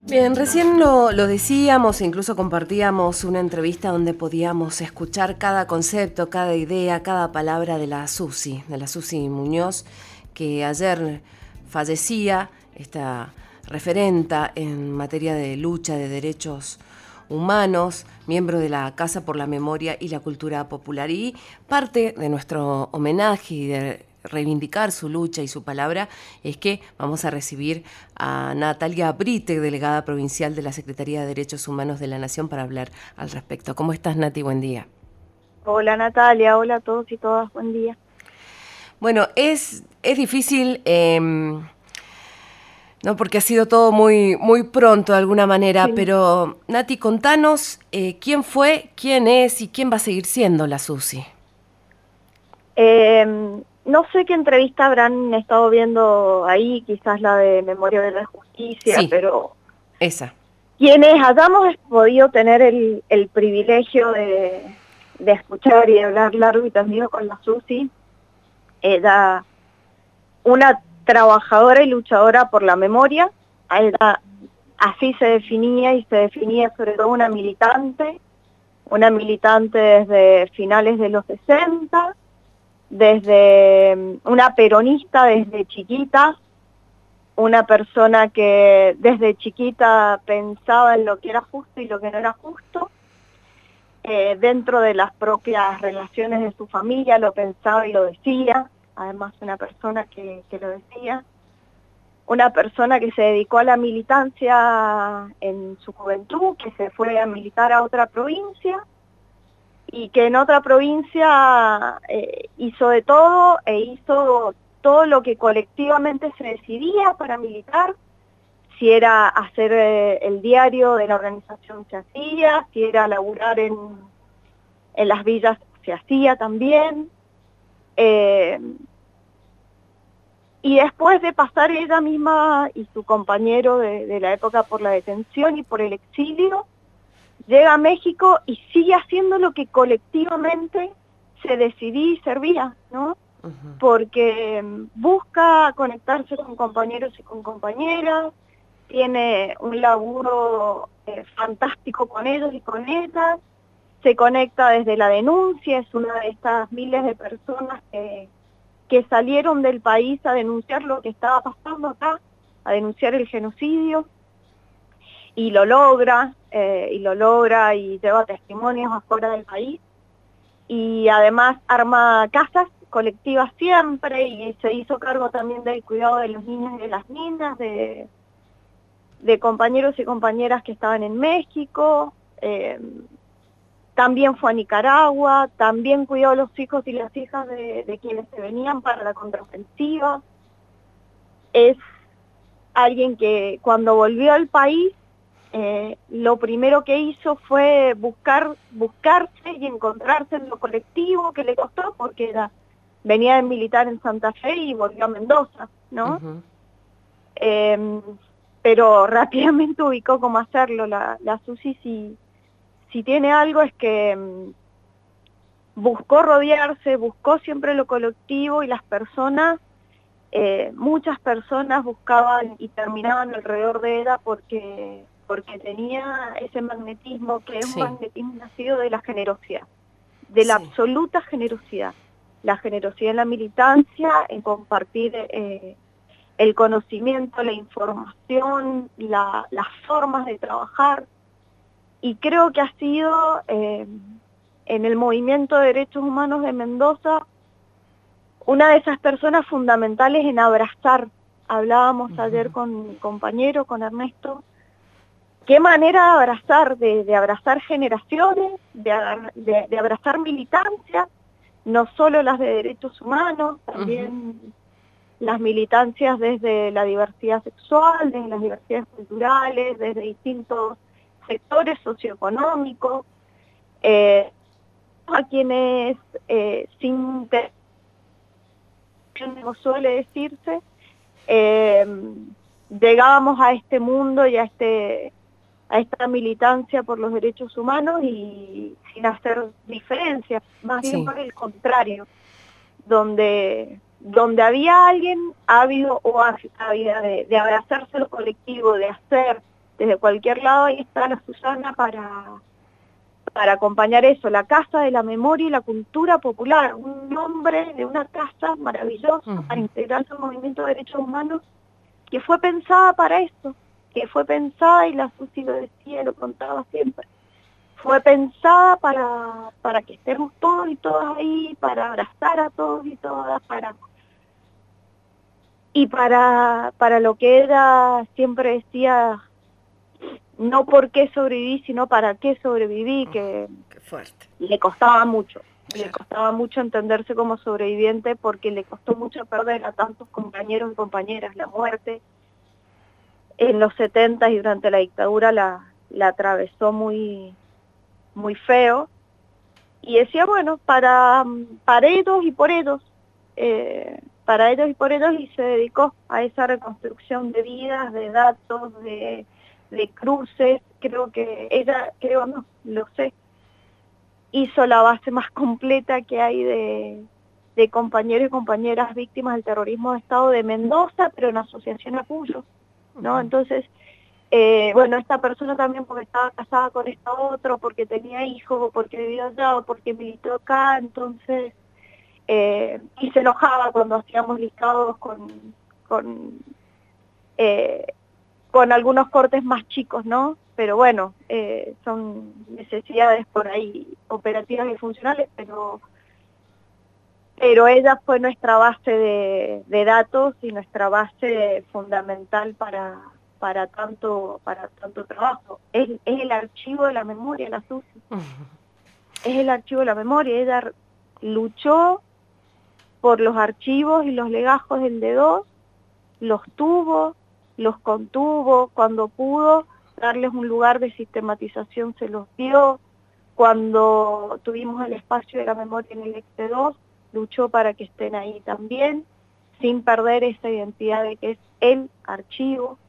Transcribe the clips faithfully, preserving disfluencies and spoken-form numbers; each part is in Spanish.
Bien, recién lo, lo decíamos e incluso compartíamos una entrevista donde podíamos escuchar cada concepto, cada idea, cada palabra de la Susi, de la Susi Muñoz, que ayer fallecía, esta referenta en materia de lucha de derechos humanos, miembro de la Casa por la Memoria y la Cultura Popular. Y parte de nuestro homenaje y de reivindicar su lucha y su palabra es que vamos a recibir a Natalia Britek, delegada provincial de la Secretaría de Derechos Humanos de la Nación, para hablar al respecto. ¿Cómo estás, Nati? Buen día. Hola Natalia, hola a todos y todas, buen día. Bueno, es, es difícil, eh, ¿no? Porque ha sido todo muy, muy pronto de alguna manera, Sí. pero Nati, contanos eh, quién fue, quién es y quién va a seguir siendo la Susi. Eh, no sé qué entrevista habrán estado viendo ahí, quizás la de Memoria de la Justicia, Sí, pero esa. quienes hayamos podido tener el, el privilegio de, de escuchar y de hablar largo y tendido con la Susi, era una trabajadora y luchadora por la memoria. Ella así se definía, y se definía sobre todo una militante, una militante desde finales de los sesenta, desde una peronista desde chiquita, una persona que desde chiquita pensaba en lo que era justo y lo que no era justo, eh, dentro de las propias relaciones de su familia lo pensaba y lo decía, además una persona que, que lo decía, una persona que se dedicó a la militancia en su juventud, que se fue a militar a otra provincia, y que en otra provincia eh, hizo de todo e hizo todo lo que colectivamente se decidía para militar. Si era hacer eh, el diario de la organización, se hacía; si era laburar en, en las villas, se hacía también. Eh, y después de pasar ella misma y su compañero de, de la época por la detención y por el exilio, llega a México y sigue haciendo lo que colectivamente se decidía y servía, ¿no? Uh-huh. Porque busca conectarse con compañeros y con compañeras, tiene un laburo eh, fantástico con ellos y con ellas, se conecta desde la denuncia, es una de estas miles de personas que, que salieron del país a denunciar lo que estaba pasando acá, a denunciar el genocidio, y lo logra, eh, y lo logra y lleva testimonios afuera del país, y además arma casas colectivas siempre, y se hizo cargo también del cuidado de los niños y de las niñas, de, de compañeros y compañeras que estaban en México, eh, también fue a Nicaragua, también cuidó a los hijos y las hijas de, de quienes se venían para la contraofensiva. Es alguien que cuando volvió al país, Eh, lo primero que hizo fue buscar, buscarse y encontrarse en lo colectivo, que le costó porque era, venía de militar en Santa Fe y volvió a Mendoza, ¿no? Uh-huh. Eh, pero rápidamente ubicó cómo hacerlo. La, la Susi, si, si tiene algo, es que um, buscó rodearse, buscó siempre lo colectivo, y las personas, eh, muchas personas buscaban y terminaban alrededor de ella porque... porque tenía ese magnetismo, que es un Sí, magnetismo nacido de la generosidad, de la sí. absoluta generosidad. La generosidad en la militancia, en compartir eh, el conocimiento, la información, la, las formas de trabajar, y creo que ha sido eh, en el movimiento de derechos humanos de Mendoza una de esas personas fundamentales en abrazar. Hablábamos ayer Uh-huh. con mi compañero, con Ernesto, qué manera de abrazar, de, de abrazar generaciones, de, de, de abrazar militancias, no solo las de derechos humanos, Uh-huh. también las militancias desde la diversidad sexual, desde las diversidades culturales, desde distintos sectores socioeconómicos, eh, a quienes eh, sin ter- como suele decirse, eh, llegábamos a este mundo y a este a esta militancia por los derechos humanos y sin hacer diferencias, más bien Sí. por el contrario, donde donde había alguien ávido o ávida de, de abrazarse lo colectivo, de hacer, desde cualquier lado ahí está la Susana para, para acompañar eso, la Casa de la Memoria y la Cultura Popular, un nombre de una casa maravillosa uh-huh. para integrarse al movimiento de derechos humanos, que fue pensada para eso, que fue pensada, y la Susi lo decía, lo contaba siempre, fue pensada para, para que estemos todos y todas ahí, para abrazar a todos y todas, para y para, para lo que ella siempre decía, no por qué sobreviví, sino para qué sobreviví, que qué fuerte. Le costaba mucho, claro. le costaba mucho entenderse como sobreviviente, porque le costó mucho perder a tantos compañeros y compañeras. La muerte en los setenta y durante la dictadura la, la atravesó muy, muy feo, y decía, bueno, para, para ellos y por ellos, eh, para ellos y por ellos, y se dedicó a esa reconstrucción de vidas, de datos, de, de cruces. Creo que ella, creo no, lo sé, hizo la base más completa que hay de, de compañeros y compañeras víctimas del terrorismo de Estado de Mendoza, pero en asociación a Cuyo, ¿no? Uh-huh. Entonces, eh, bueno, esta persona también porque estaba casada con esta otro, porque tenía hijos, o porque vivía allá, o porque militó acá, entonces... Eh, y se enojaba cuando hacíamos listados con, con, eh, con algunos cortes más chicos, ¿no? Pero bueno, eh, son necesidades por ahí operativas y funcionales, pero, pero ella fue nuestra base de, de datos y nuestra base fundamental para, para, tanto, para tanto trabajo. Es, es el archivo de la memoria, la Susi. Uh-huh. Es el archivo de la memoria. Ella luchó por los archivos y los legajos del D dos, los tuvo, los contuvo, cuando pudo darles un lugar de sistematización se los dio, cuando tuvimos el espacio de la memoria en el ex D dos, luchó para que estén ahí también, sin perder esa identidad de que es el archivo.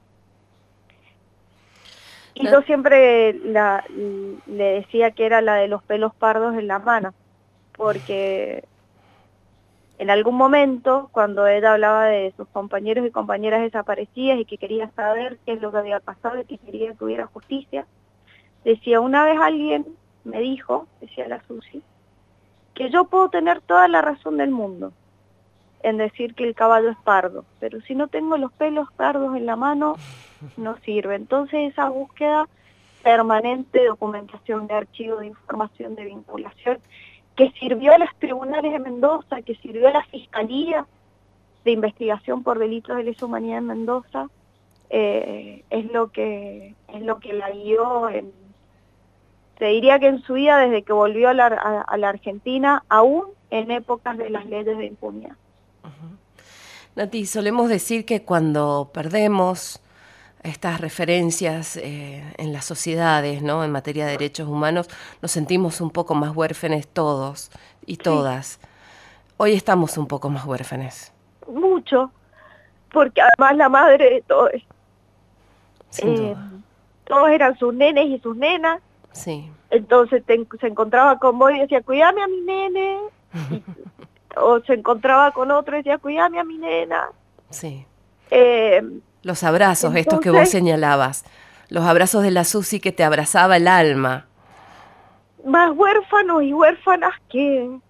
Y yo siempre la, le decía que era la de los pelos pardos en la mano, porque... En algún momento, cuando ella hablaba de sus compañeros y compañeras desaparecidas y que quería saber qué es lo que había pasado y que quería que hubiera justicia, decía, una vez alguien me dijo, decía la Susi, que yo puedo tener toda la razón del mundo en decir que el caballo es pardo, pero si no tengo los pelos pardos en la mano, no sirve. Entonces esa búsqueda permanente de documentación, de archivo, de información, de vinculación, que sirvió a los tribunales de Mendoza, que sirvió a la Fiscalía de Investigación por Delitos de Lesa Humanidad en Mendoza, eh, es lo que es lo que la guió, en, te diría que en su vida, desde que volvió a la, a, a la Argentina, aún en épocas de las leyes de impunidad. Uh-huh. Nati, solemos decir que cuando perdemos estas referencias eh, en las sociedades, ¿no? En materia de derechos humanos, nos sentimos un poco más huérfenes todos y todas. Sí. Hoy estamos un poco más huérfenes. Mucho, porque además la madre de todos, Sin eh, duda. Todos eran sus nenes y sus nenas. Sí. Entonces te, se encontraba con vos y decía, cuídame a mi nene. Y, o se encontraba con otro y decía, cuídame a mi nena. Sí. Eh, Los abrazos, entonces, estos que vos señalabas, los abrazos de la Susi que te abrazaba el alma. Más huérfanos y huérfanas que,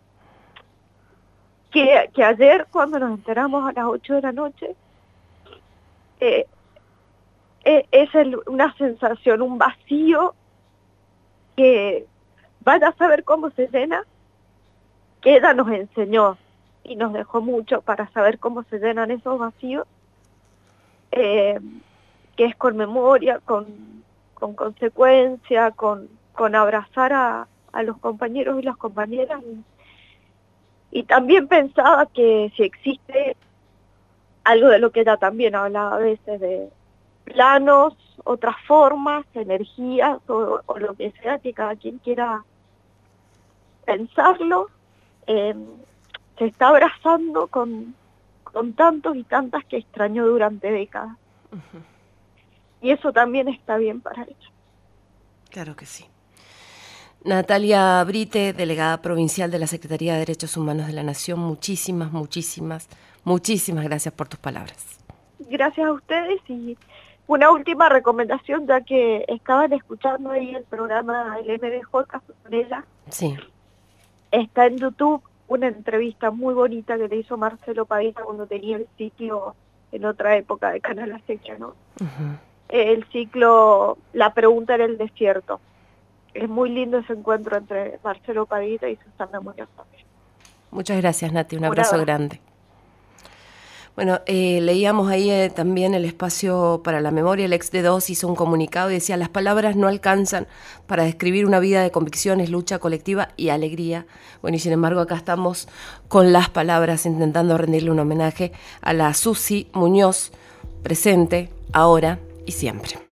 que, que ayer cuando nos enteramos a las ocho de la noche. Eh, eh, es el, una sensación, un vacío que vaya a saber cómo se llena, que ella nos enseñó y nos dejó mucho para saber cómo se llenan esos vacíos. Eh, que es con memoria, con, con consecuencia, con, con abrazar a, a los compañeros y las compañeras. Y, y también pensaba que si existe algo de lo que ella también hablaba a veces, de planos, otras formas, energías, o, o lo que sea, que cada quien quiera pensarlo, eh, se está abrazando con... con tantos y tantas que extrañó durante décadas. Uh-huh. Y eso también está bien para ella. Claro que sí. Natalia Brite, delegada provincial de la Secretaría de Derechos Humanos de la Nación, muchísimas, muchísimas, muchísimas gracias por tus palabras. Gracias a ustedes y Una última recomendación, ya que estaban escuchando ahí el programa El M D J con ella. Sí. Está en YouTube una entrevista muy bonita que le hizo Marcelo Padilla cuando tenía el ciclo en otra época de Canal Acecha, ¿no? Uh-huh. El ciclo La pregunta en el desierto. Es muy lindo ese encuentro entre Marcelo Padilla y Susana Muñoz también. Muchas gracias, Nati, un Un abrazo abrazo. grande. Bueno, eh, leíamos ahí eh, también el espacio para la memoria. El ex D dos hizo un comunicado y decía: las palabras no alcanzan para describir una vida de convicciones, lucha colectiva y alegría. Bueno, y sin embargo acá estamos con las palabras intentando rendirle un homenaje a la Susi Muñoz, presente, ahora y siempre.